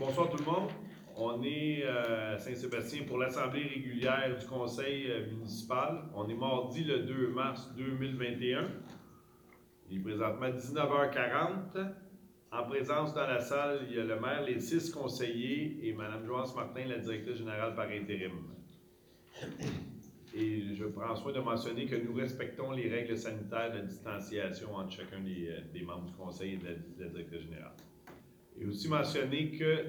Bonsoir tout le monde. On est à Saint-Sébastien pour l'Assemblée régulière du Conseil municipal. On est mardi le 2 mars 2021. Il est présentement 19h40. En présence dans la salle, il y a le maire, les 6 conseillers et Mme Joance Martin, la directrice générale par intérim. Et je prends soin de mentionner que nous respectons les règles sanitaires de distanciation entre chacun des membres du conseil et de la directrice générale. Et aussi mentionner que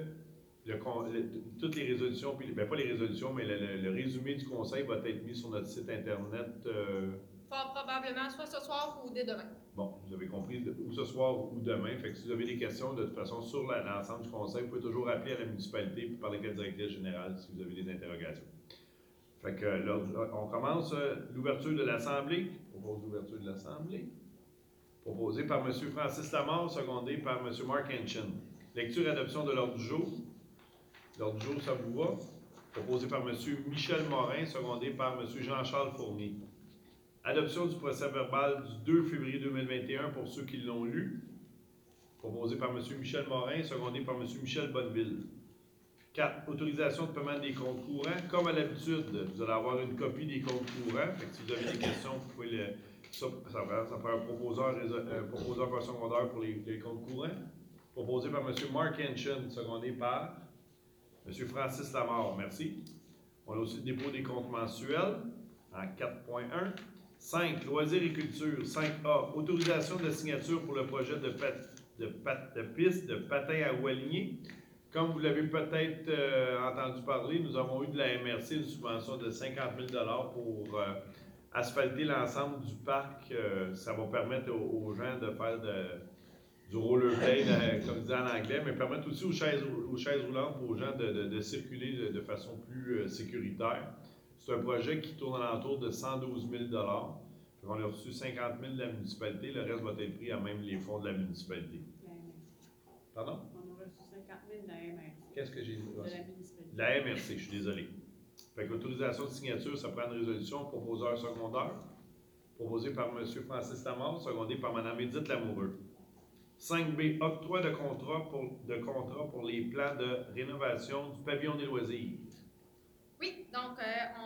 toutes les résolutions, pas les résolutions, mais le résumé du conseil va être mis sur notre site internet. Fort probablement, soit ce soir ou dès demain. Bon, vous avez compris, ou ce soir ou demain. Fait que si vous avez des questions, de toute façon, sur l'ensemble du conseil, vous pouvez toujours appeler à la municipalité et parler avec la directrice générale si vous avez des interrogations. Fait que là, on commence l'ouverture de l'Assemblée. Propose l'ouverture de l'Assemblée. Proposé par M. Francis Lamar, secondé par M. Mark Henshin. Lecture et adoption de l'ordre du jour. L'ordre du jour, ça vous va? Proposé par M. Michel Morin, secondé par M. Jean-Charles Fournier. Adoption du procès-verbal du 2 février 2021 pour ceux qui l'ont lu. Proposé par M. Michel Morin, secondé par M. Michel Bonneville. 4. Autorisation de paiement des comptes courants. Comme à l'habitude, vous allez avoir une copie des comptes courants. Fait que si vous avez des questions, vous pouvez ça prend un proposeur par secondaire pour les comptes courants. Proposé par M. Mark Henshin, secondé par M. Francis Lamar. Merci. On a aussi le dépôt des comptes mensuels en 4.1. 5. Loisirs et culture. 5A. Autorisation de signature pour le projet de piste de patin à roues alignées. Comme vous l'avez peut-être entendu parler, nous avons eu de la MRC une subvention de 50 000 $ pour asphalter l'ensemble du parc. Ça va permettre aux gens de faire du rollerblade, comme dit en anglais, mais permettre aussi aux chaises roulantes aux gens de circuler de façon plus sécuritaire. C'est un projet qui tourne alentour de 112 000 $. On a reçu 50 000 de la municipalité, le reste va être pris à même les fonds de la municipalité. Pardon? On a reçu 50 000 de la MRC. Qu'est-ce que j'ai dit? De la municipalité. La MRC, je suis désolé. Fait que l'autorisation de signature, ça prend une résolution, proposeur secondaire, proposé par M. Francis Lamar, secondé par Mme Édith Lamoureux. 5B, octroi de contrat pour les plans de rénovation du pavillon des loisirs. Oui, donc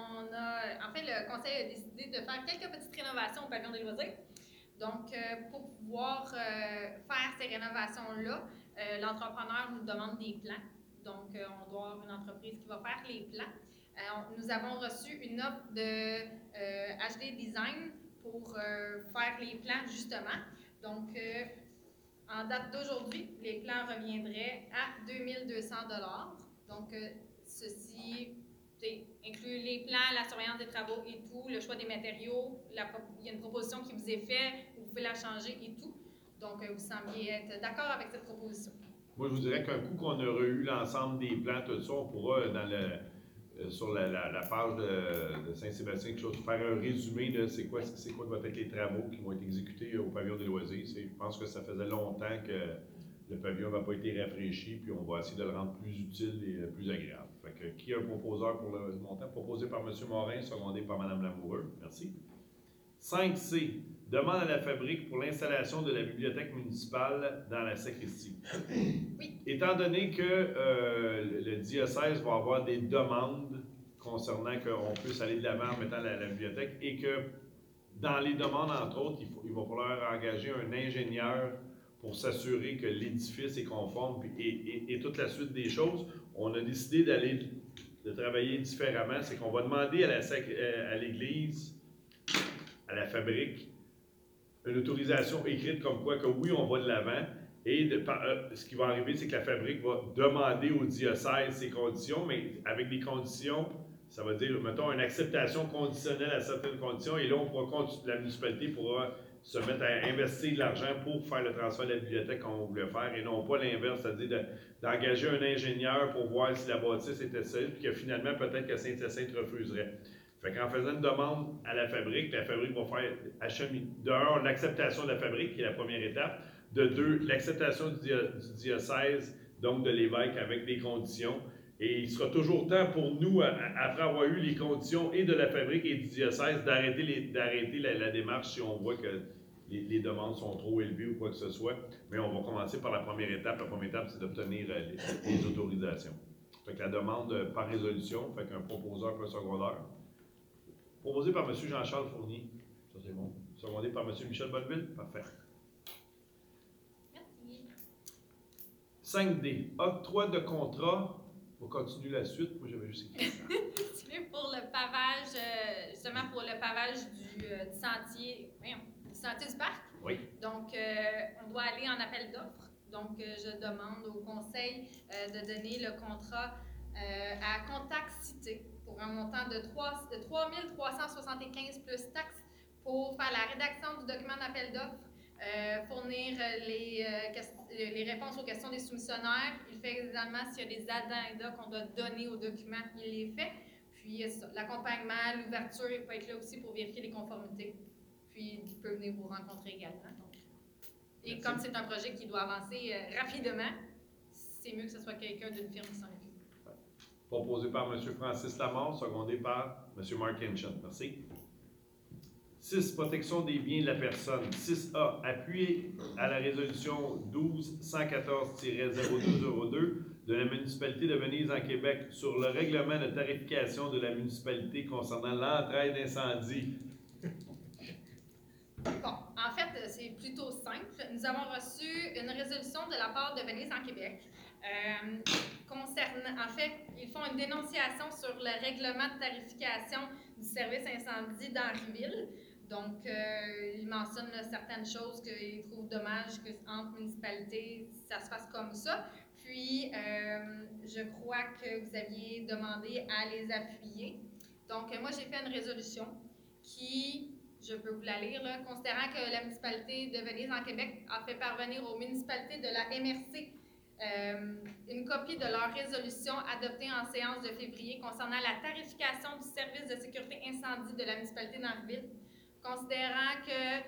le conseil a décidé de faire quelques petites rénovations au pavillon des loisirs. Donc, pour pouvoir faire ces rénovations-là, l'entrepreneur nous demande des plans. Donc, on doit avoir une entreprise qui va faire les plans. Nous avons reçu une offre de HD Design pour faire les plans, justement. Donc, en date d'aujourd'hui, les plans reviendraient à 2200 $. Donc, ceci inclut les plans, la surveillance des travaux et tout, le choix des matériaux. Il y a une proposition qui vous est faite, vous pouvez la changer et tout. Donc, vous sembliez être d'accord avec cette proposition. Moi, je vous dirais qu'un coup qu'on aura eu l'ensemble des plans, tout ça, on pourra, sur la page de Saint-Sébastien, faire un résumé de c'est quoi doivent être les travaux qui vont être exécutés au pavillon des loisirs. Je pense que ça faisait longtemps que le pavillon n'a pas été rafraîchi, puis on va essayer de le rendre plus utile et plus agréable. Fait que, qui est un proposeur pour le montant? Proposé par M. Morin, secondé par Mme Lamoureux. Merci. 5C. Demande à la fabrique pour l'installation de la bibliothèque municipale dans la sacristie. Oui. Étant donné que le diocèse va avoir des demandes concernant qu'on puisse aller de l'avant en mettant la bibliothèque et que dans les demandes, entre autres, il va falloir engager un ingénieur pour s'assurer que l'édifice est conforme et toute la suite des choses, on a décidé de travailler différemment. C'est qu'on va demander à l'Église, à la fabrique, une autorisation écrite comme quoi que oui, on va de l'avant. Et ce qui va arriver, c'est que la fabrique va demander au diocèse ces conditions, mais avec des conditions, ça va dire, mettons, une acceptation conditionnelle à certaines conditions, et là, la municipalité pourra se mettre à investir de l'argent pour faire le transfert de la bibliothèque qu'on voulait faire, et non pas l'inverse, c'est-à-dire d'engager un ingénieur pour voir si la bâtisse était solide, puis que finalement, peut-être que Saint-Hyacinthe refuserait. Fait qu'en faisant une demande à la fabrique va faire d'un, l'acceptation de la fabrique, qui est la première étape, de deux, l'acceptation du diocèse, donc de l'évêque avec des conditions. Et il sera toujours temps pour nous, après avoir eu les conditions et de la fabrique et du diocèse, d'arrêter la démarche si on voit que les demandes sont trop élevées ou quoi que ce soit. Mais on va commencer par la première étape. La première étape, c'est d'obtenir les autorisations. Fait que la demande par résolution, fait qu'un proposeur pour un secondeur. Proposé par M. Jean-Charles Fournier. Ça, c'est bon. Secondé par M. Michel Bonneville. Parfait. Merci. 5D. Octroi de contrat. On continue la suite. Moi, j'avais juste écrit ça. C'est pour le pavage, justement pour le pavage du sentier, du sentier du parc. Oui. Donc, on doit aller en appel d'offres. Donc, je demande au conseil de donner le contrat à Contact Cité pour un montant de 3 375 plus taxes pour faire la rédaction du document d'appel d'offres, fournir les réponses aux questions des soumissionnaires. Il fait également s'il y a des addenda qu'on doit donner au document, il les fait. Puis l'accompagnement, l'ouverture, il peut être là aussi pour vérifier les conformités. Puis il peut venir vous rencontrer également. Donc. Et Merci. comme c'est un projet qui doit avancer rapidement, c'est mieux que ce soit quelqu'un d'une firme qui s'en occupe. Proposé par M. Francis Lamar, secondé par M. Mark Hinchin. Merci. 6. Protection des biens de la personne. 6A. Appui à la résolution 12-114-0202 de la municipalité de Venise en Québec sur le règlement de tarification de la municipalité concernant l'entraide d'incendie. Bon, en fait, c'est plutôt simple. Nous avons reçu une résolution de la part de Venise en Québec. En fait, ils font une dénonciation sur le règlement de tarification du service incendie d'Henryville. Donc, ils mentionnent certaines choses qu'ils trouvent dommage qu'entre municipalités, ça se fasse comme ça. Puis, je crois que vous aviez demandé à les appuyer. Donc, moi, j'ai fait une résolution qui, je peux vous la lire, là, considérant que la municipalité de Venise en Québec a fait parvenir aux municipalités de la MRC une copie de leur résolution adoptée en séance de février concernant la tarification du service de sécurité incendie de la municipalité d'Henryville, considérant que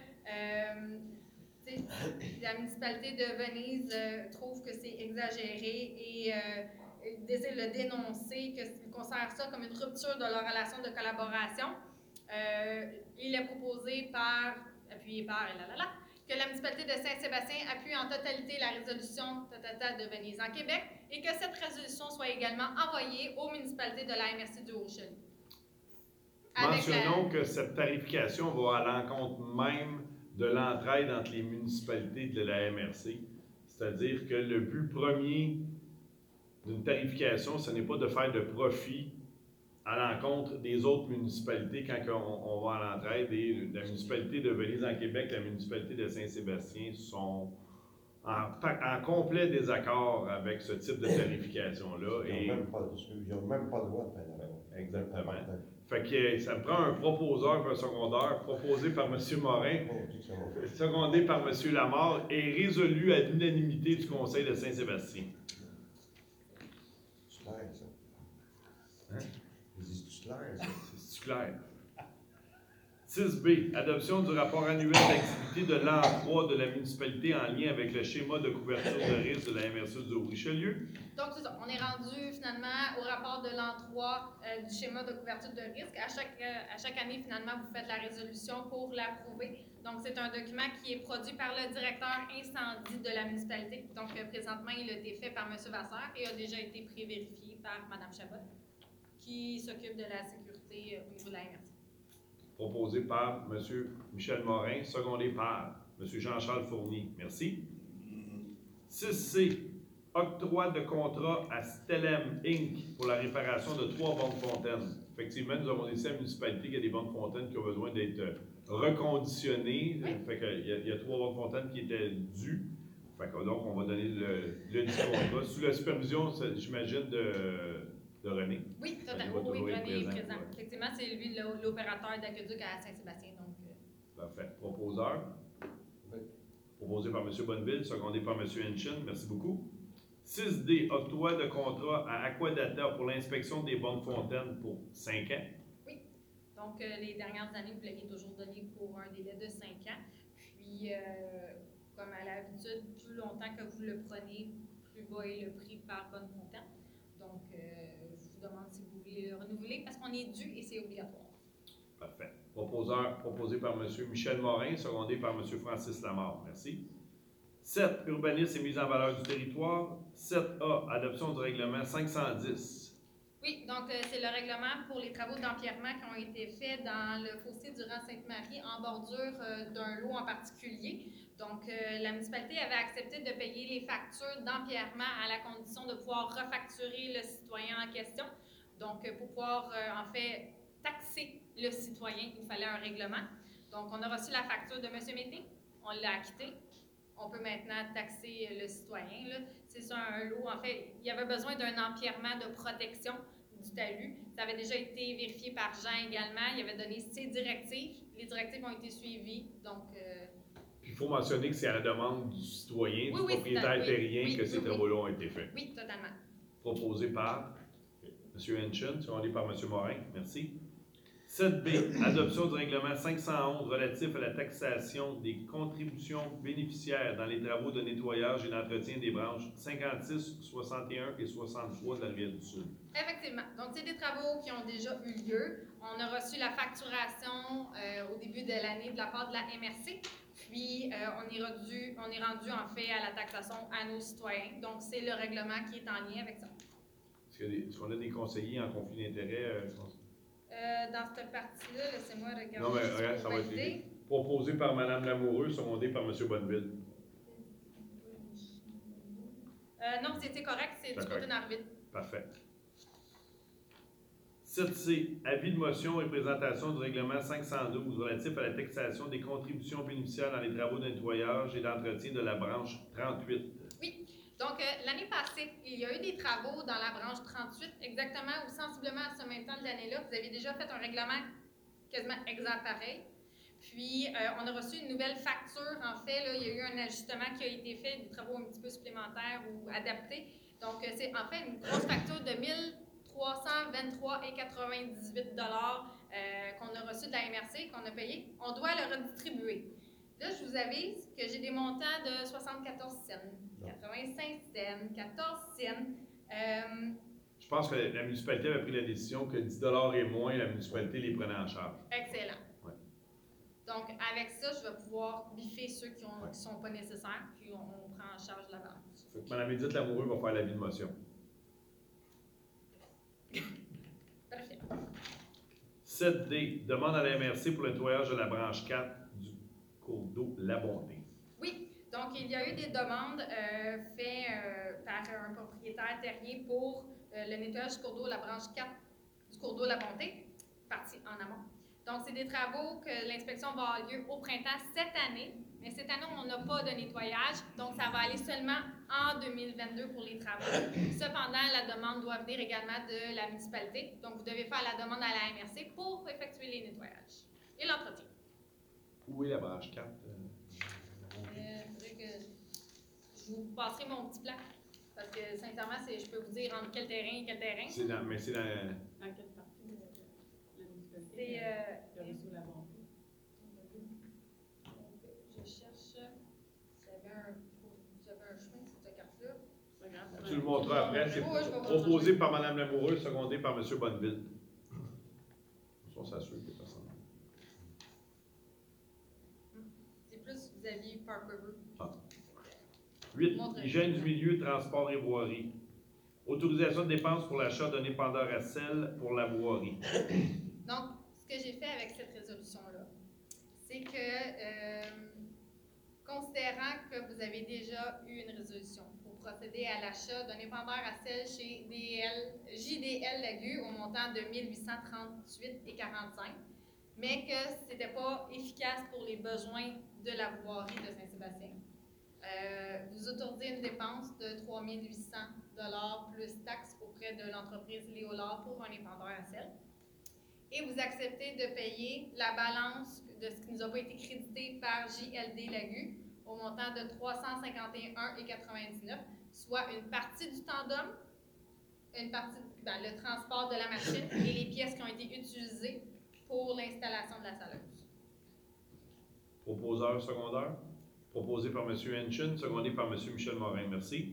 la municipalité de Venise trouve que c'est exagéré et désire le dénoncer, qu'ils considèrent ça comme une rupture de leur relation de collaboration. Il est proposé appuyé par, que la municipalité de Saint-Sébastien appuie en totalité la résolution de Venise en Québec et que cette résolution soit également envoyée aux municipalités de la MRC du Haut-Richelieu. Mentionnons que cette tarification va à l'encontre même de l'entraide entre les municipalités de la MRC. C'est-à-dire que le but premier d'une tarification, ce n'est pas de faire de profit à l'encontre des autres municipalités quand on va à l'entraide. Et la municipalité de Venise en Québec, la municipalité de Saint-Sébastien sont en complet désaccord avec ce type de tarification-là. Ils n'ont même pas le droit de faire la loi. Exactement. Fait que ça me prend un proposeur pour un secondaire proposé par M. Morin, secondé par M. Lamar et résolu à l'unanimité du Conseil de Saint-Sébastien. C'est clair, ça. Hein? C'est clair, ça. C'est clair. 6B. Adoption du rapport annuel d'activité de l'emploi de la municipalité en lien avec le schéma de couverture de risque de la MRC du Haut-Richelieu. Donc, c'est ça. On est rendu finalement au rapport de l'an 3 du schéma de couverture de risque. À chaque année, finalement, vous faites la résolution pour l'approuver. Donc, c'est un document qui est produit par le directeur incendie de la municipalité. Donc, présentement, il a été fait par M. Vasseur et a déjà été pré-vérifié par Mme Chabot, qui s'occupe de la sécurité au niveau de la MRC. Proposé par M. Michel Morin, secondé par M. Jean-Charles Fournier. Merci. 6C. Octroi de contrat à Stellem Inc. pour la réparation de 3 bornes fontaines. Effectivement, nous avons décidé à la municipalité qu'il y a des bornes fontaines qui ont besoin d'être reconditionnées. Oui. Fait qu'il y a 3 bornes fontaines qui étaient dues. Fait que, donc, on va donner le dit contrat sous la supervision, j'imagine, de René. Oui, Il totalement. va Oui, toujours être René est présent, présent. ouais. Effectivement, c'est lui l'opérateur d'aqueduc à Saint-Sébastien. Donc, Parfait. Proposeur. Oui. Proposé par M. Bonneville, secondé par M. Hinchin. Merci beaucoup. 6D. Octroi de contrat à Aquadata pour l'inspection des bornes fontaines pour 5 ans. Donc, les dernières années, vous l'aviez toujours donné pour un délai de 5 ans. Puis, comme à l'habitude, plus longtemps que vous le prenez, plus bas est le prix par bonne fontaine. Donc, je vous demande si vous voulez le renouveler parce qu'on est dû et c'est obligatoire. Parfait. Proposé par M. Michel Morin, secondé par M. Francis Lamarre. Merci. 7. Urbanisme et mise en valeur du territoire. 7A. Adoption du règlement 510. Oui, donc c'est le règlement pour les travaux d'empierrement qui ont été faits dans le fossé durant Sainte-Marie en bordure d'un lot en particulier. Donc, la municipalité avait accepté de payer les factures d'empierrement à la condition de pouvoir refacturer le citoyen en question. Donc, pour pouvoir, en fait, taxer le citoyen, il fallait un règlement. Donc, on a reçu la facture de M. Mété, on l'a acquittée. On peut maintenant taxer le citoyen. C'est ça, un lot. En fait, il y avait besoin d'un empierrement de protection du talus. Ça avait déjà été vérifié par Jean également. Il avait donné ses directives. Les directives ont été suivies. Donc, Puis il faut mentionner que c'est à la demande du citoyen, du propriétaire terrien, que ces travaux-là ont été faits. Oui, totalement. Proposé par M. Henchen, secondé par M. Morin. Merci. 7B. Adoption du règlement 511 relatif à la taxation des contributions bénéficiaires dans les travaux de nettoyage et d'entretien des branches 56, 61 et 63 de la rivière du Sud. Effectivement. Donc, c'est des travaux qui ont déjà eu lieu. On a reçu la facturation au début de l'année de la part de la MRC. Puis, on est rendu en fait à la taxation à nos citoyens. Donc, c'est le règlement qui est en lien avec ça. Est-ce qu'on a des conseillers en conflit d'intérêts? Dans cette partie-là, laissez-moi regarder. Non, mais regarde, ça va être vite. Proposé par Mme Lamoureux, secondé par M. Bonneville. Non, c'était correct, c'est du côté d'arbitre. Parfait. 7C. Avis de motion et présentation du règlement 512 relatif à la taxation des contributions bénéficiaires dans les travaux de nettoyage et d'entretien de la branche 38. Oui. Donc, l'année passée, il y a eu des travaux dans la branche 38, exactement ou sensiblement à ce même temps de l'année-là. Vous avez déjà fait un règlement quasiment exact pareil. Puis, on a reçu une nouvelle facture. En fait, là, il y a eu un ajustement qui a été fait, des travaux un petit peu supplémentaires ou adaptés. Donc, c'est en fait une grosse facture de 1323,98 qu'on a reçu de la MRC, qu'on a payé. On doit le redistribuer. Là, je vous avise que j'ai des montants de 74 cents, 85 cents, 14 cents. Je pense que la municipalité avait pris la décision que 10 $ et moins, la municipalité les prenait en charge. Excellent. Ouais. Donc, avec ça, je vais pouvoir biffer ceux qui ne sont pas nécessaires, puis on prend en charge la balance. Mme Edith Lamoureux va faire l'avis de motion. Parfait. 7D. Demande à la MRC pour le nettoyage de la branche 4 du cours d'eau La Bonté. Oui. Donc, il y a eu des demandes faites par un propriétaire terrien pour le nettoyage du cours d'eau, la branche 4 du cours d'eau La Bonté, partie en amont. Donc, c'est des travaux que l'inspection va avoir lieu au printemps cette année, mais cette année, on n'a pas de nettoyage, donc ça va aller seulement en 2022 pour les travaux. Cependant, la demande doit venir également de la municipalité, donc vous devez faire la demande à la MRC pour effectuer les nettoyages et l'entretien. Où est la branche 4? Il faudrait que je vous passerai mon petit plan, parce que sincèrement, je peux vous dire entre quel terrain et quel terrain. C'est dans... Dans quelle partie de la municipalité? C'est... Le réseau La Bonté. Je cherche. J'avais un chemin sur cette carte-là. C'est pas grave. Tu le montreras après. C'est Oui, je vais vous proposé par Mme Lamoureux, secondé par M. Bonneville. On s'assure que personne. C'est plus vis-à-vis Park River. 8. Montre. Hygiène du milieu, transport et voirie. Autorisation de dépenses pour l'achat d'un épandeur à sel pour la voirie. Donc, ce que j'ai fait avec cette résolution-là, c'est que, considérant que vous avez déjà eu une résolution pour procéder à l'achat d'un épandeur à sel chez JDL Lagu au montant de 1838,45, mais que ce n'était pas efficace pour les besoins de la voirie de Saint-Sébastien. Vous autorisez une dépense de 3 800 $ plus taxes auprès de l'entreprise Léolard pour un épandeur à sel. Et vous acceptez de payer la balance de ce qui nous a pas été crédité par JLD Lagu au montant de 351,99, soit une partie du tandem, une partie le transport de la machine et les pièces qui ont été utilisées pour l'installation de la saleuse. Proposeur secondaire. Proposé par M. Henchen, secondé par M. Michel Morin. Merci.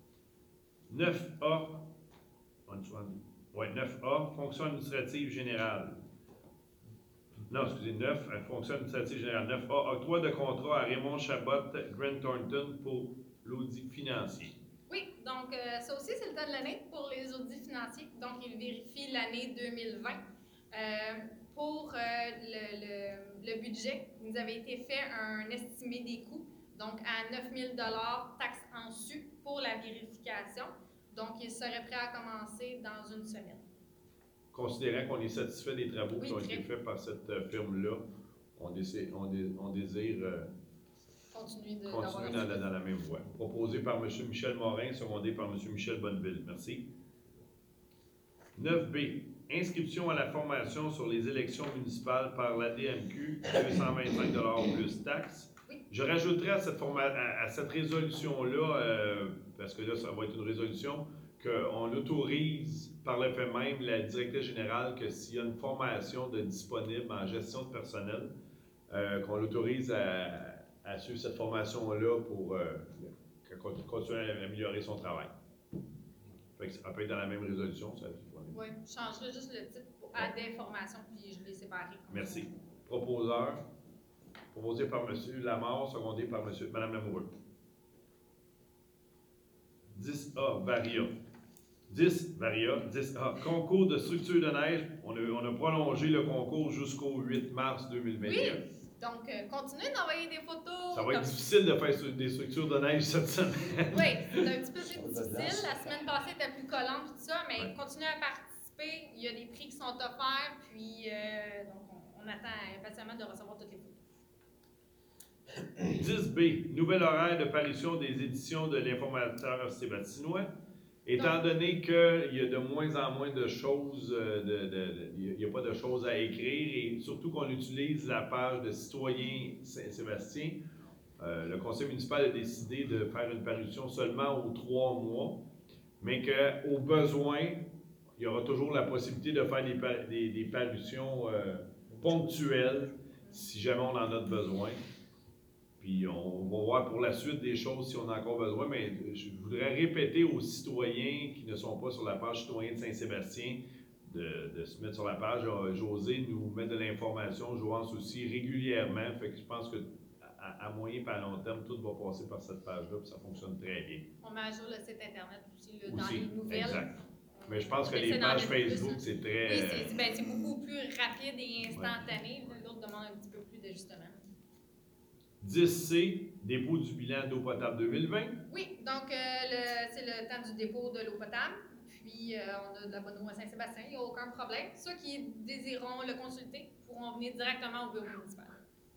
9A. 9A. Fonction administrative générale. Non, excusez, 9, fonction administrative générale. 9A, octroi de contrat à Raymond Chabot, Grant Thornton pour l'audit financier. Oui, donc ça aussi, c'est le temps de l'année pour les audits financiers. Donc, ils vérifient l'année 2020. Pour le budget, il nous avait été fait un estimé des coûts, donc à 9 000 taxes en su pour la vérification. Donc, ils seraient prêts à commencer dans une semaine. Considérant qu'on est satisfait des travaux Oui, qui ont été très. faits par cette firme-là, on désire Continuer continuer dans la même voie. Proposé par M. Michel Morin, secondé par M. Michel Bonneville. Merci. 9B. Inscription à la formation sur les élections municipales par l'ADMQ, 225 plus taxes. Oui. Je rajouterai à cette résolution-là, parce que là, ça va être une résolution, qu'on autorise par le fait même la directrice générale que s'il y a une formation disponible en gestion de personnel, qu'on l'autorise à suivre cette formation-là pour continuer à améliorer son travail. Fait que ça peut être dans la même résolution, ça. Oui, je changerai juste le titre à des formations, puis je les séparerai. Merci. Proposeur, proposé par M. Lamarre, secondé par Mme Lamoureux. 10A, Varia. 10, Varia. 10A, concours de structure de neige. On a prolongé le concours jusqu'au 8 mars 2021. Oui, donc continuez d'envoyer des photos. Ça va être difficile de faire des structures de neige cette semaine. Oui, c'est un petit peu plus difficile. La semaine passée était plus collante, tout ça, mais continuez à participer. Il y a des prix qui sont offerts, puis donc on attend impatiemment de recevoir toutes les photos. 10B, nouvel horaire de parution des éditions de l'Informateur Sébastinois. Étant donné qu'il y a de moins en moins de choses, il n'y a pas de choses à écrire, et surtout qu'on utilise la page de Citoyens Saint-Sébastien, le conseil municipal a décidé de faire une parution seulement aux 3 mois, mais qu'au besoin, il y aura toujours la possibilité de faire des parutions ponctuelles si jamais on en a besoin. Puis on va voir pour la suite des choses si on a encore besoin, mais je voudrais répéter aux citoyens qui ne sont pas sur la page Citoyens de Saint-Sébastien de se mettre sur la page. José nous met de l'information, Joance aussi, régulièrement. Fait que je pense que à moyen et à long terme, tout va passer par cette page-là, puis ça fonctionne très bien. On met à jour le site Internet aussi, là, dans les nouvelles. Exact. Mais je pense que les pages Facebook, c'est très... Oui, c'est beaucoup plus rapide et instantané. Ouais. L'autre demande un petit peu plus d'ajustement. 10C, dépôt du bilan d'eau potable 2020. Oui, donc c'est le temps du dépôt de l'eau potable. Puis on a de la bonne eau à Saint-Sébastien, il n'y a aucun problème. Ceux qui désireront le consulter pourront venir directement au bureau municipal.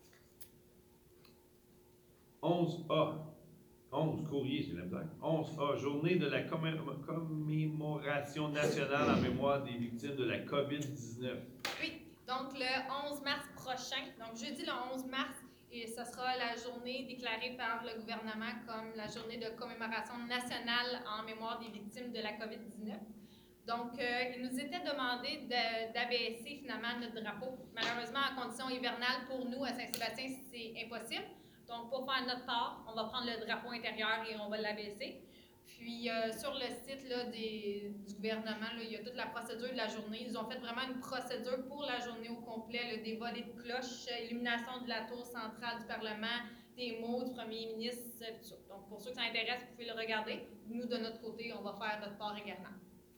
11A, 11 courrier, c'est la blague. 11A, journée de la commémoration nationale en mémoire des victimes de la COVID-19. Oui, donc le 11 mars prochain, donc jeudi le 11 mars, et ce sera la journée déclarée par le gouvernement comme la journée de commémoration nationale en mémoire des victimes de la COVID-19. Donc, il nous était demandé d'abaisser finalement notre drapeau. Malheureusement, en conditions hivernales, pour nous, à Saint-Sébastien, c'est impossible. Donc, pour faire notre part, on va prendre le drapeau intérieur et on va l'abaisser. Puis, sur le site là, du gouvernement, là, il y a toute la procédure de la journée. Ils ont fait vraiment une procédure pour la journée au complet, là, des volées de cloches, illumination de la tour centrale du Parlement, des mots du premier ministre, tout ça. Donc, pour ceux que ça intéresse, vous pouvez le regarder. Nous, de notre côté, on va faire notre part également.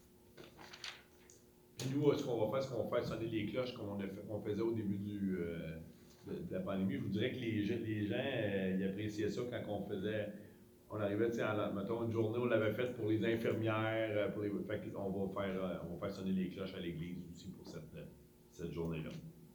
Puis nous, ce qu'on va faire sonner les cloches comme on faisait au début de la pandémie. Je vous dirais que les gens ils appréciaient ça quand on arrivait, mettons, une journée, on l'avait faite pour les infirmières, fait qu'on va faire sonner les cloches à l'église aussi pour cette journée-là.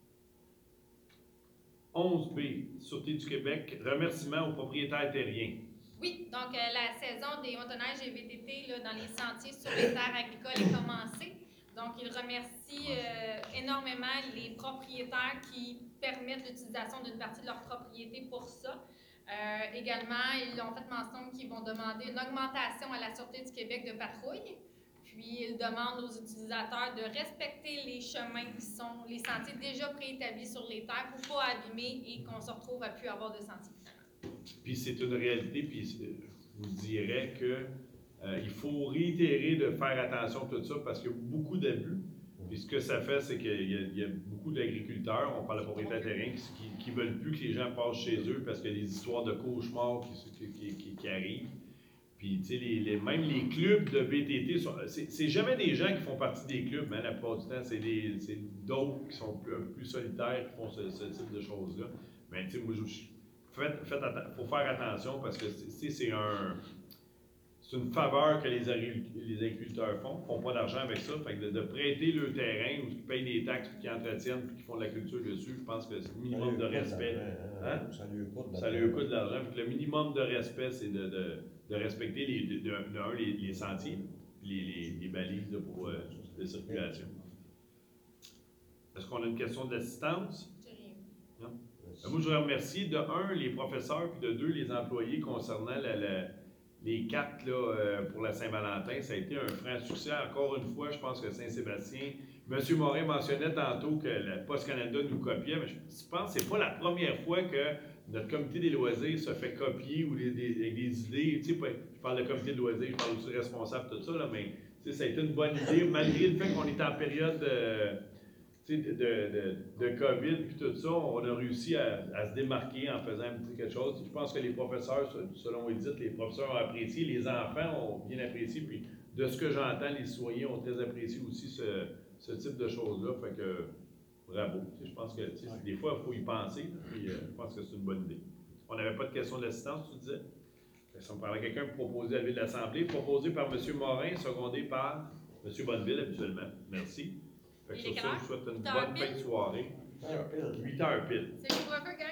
11B, Sûreté du Québec, remerciements aux propriétaires terriens. Oui, donc la saison des motoneiges et VTT là, dans les sentiers sur les terres agricoles est commencée. Donc, ils remercient énormément les propriétaires qui permettent l'utilisation d'une partie de leur propriété pour ça. Également, ils ont fait mention qu'ils vont demander une augmentation à la Sûreté du Québec de patrouille. Puis, ils demandent aux utilisateurs de respecter les chemins qui sont les sentiers déjà préétablis sur les terres pour ne pas abîmer et qu'on se retrouve à plus avoir de sentiers. Puis, c'est une réalité, puis je vous dirais que il faut réitérer de faire attention à tout ça parce qu'il y a beaucoup d'abus. Puis ce que ça fait, c'est qu'il y a beaucoup d'agriculteurs, on parle de propriétaires terriens, qui veulent plus que les gens passent chez eux parce qu'il y a des histoires de cauchemars qui arrivent. Puis, tu sais, même les clubs de VTT, c'est jamais des gens qui font partie des clubs, hein, la plupart du temps, c'est d'autres qui sont plus solitaires qui font ce type de choses-là. Mais, tu sais, moi, faut faire attention parce que, c'est une faveur que les agriculteurs font pas d'argent avec ça. Fait que de prêter le terrain ou qui payent des taxes, puis qui entretiennent, puis qui font de la culture dessus, je pense que c'est le minimum de respect. Hein? Ça lui coûte de l'argent. Le minimum de respect, c'est de respecter les sentiers, puis les balises là, pour de circulation. Est-ce qu'on a une question d'assistance? Non? Moi, je voudrais remercier de un, les professeurs, puis de deux, les employés concernant les cartes là, pour la Saint-Valentin. Ça a été un franc succès. Encore une fois, je pense que Saint-Sébastien, M. Morin mentionnait tantôt que la Poste Canada nous copiait, mais je pense que ce n'est pas la première fois que notre comité des loisirs se fait copier ou avec des idées. Tu sais, je parle de comité de loisirs, je parle aussi de responsable, tout ça, là, mais ça a été une bonne idée, malgré le fait qu'on est en période de COVID et tout ça, on a réussi à se démarquer en faisant quelque chose. Je pense que les professeurs, selon Edith, les professeurs ont apprécié, les enfants ont bien apprécié, puis de ce que j'entends, les citoyens ont très apprécié aussi ce type de choses-là. Fait que bravo. Je pense que des fois, il faut y penser, puis je pense que c'est une bonne idée. On n'avait pas de question d'assistance, tu disais? Si on parlait à quelqu'un proposé à la ville de l'Assemblée, proposé par M. Morin, secondé par M. Bonneville, habituellement. Merci. Fait que sur ça, je vous souhaite une bonne fin de soirée. 8h pile. C'est le couvre-feu, gang?